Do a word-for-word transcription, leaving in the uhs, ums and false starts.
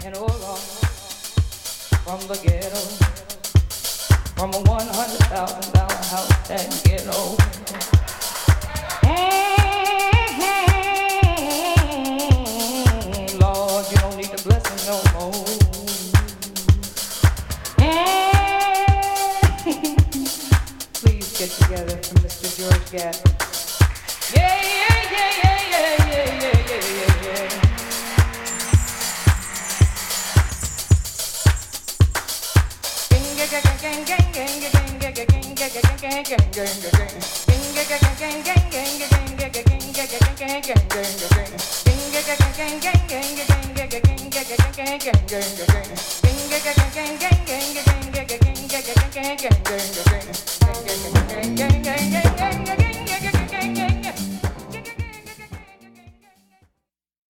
And oh Lord, from the ghetto, from a one hundred thousand dollar house that ghetto. Mm-hmm. Lord, you don't need to bless him no more. Please get together for Mister George Gatt. Yeah, yeah, yeah, yeah, yeah, yeah, yeah, yeah, yeah, yeah.